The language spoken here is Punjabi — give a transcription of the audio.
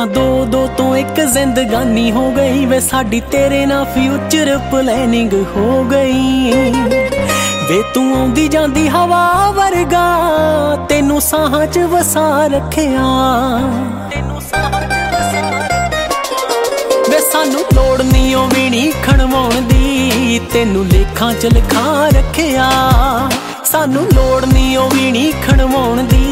ਤਾਂ ਦੋ ਤੋਂ ਇੱਕ ਜ਼ਿੰਦਗਾਨੀ ਹੋ ਗਈ ਵੇ ਸਾਡੀ ਤੇਰੇ ਨਾਲ ਫਿਊਚਰ ਪਲੈਨਿੰਗ ਹੋ ਗਈ ਵੇ ਤੂੰ ਆਉਂਦੀ ਜਾਂਦੀ ਹਵਾ ਵਰਗਾ ਤੈਨੂੰ ਸਾਹਾਂ 'ਚ ਵਸਾ ਰੱਖਿਆ ਵੇ ਸਾਨੂੰ ਲੋੜ ਨੀ ਓ ਵੀਣੀ ਖਣਵਾਉਣ ਦੀ ਤੈਨੂੰ ਲੇਖਾਂ 'ਚ ਲਿਖਾ ਰੱਖਿਆ ਸਾਨੂੰ ਲੋੜ ਨੀ ਓ ਵੀਣੀ ਖਣਵਾਉਣ ਦੀ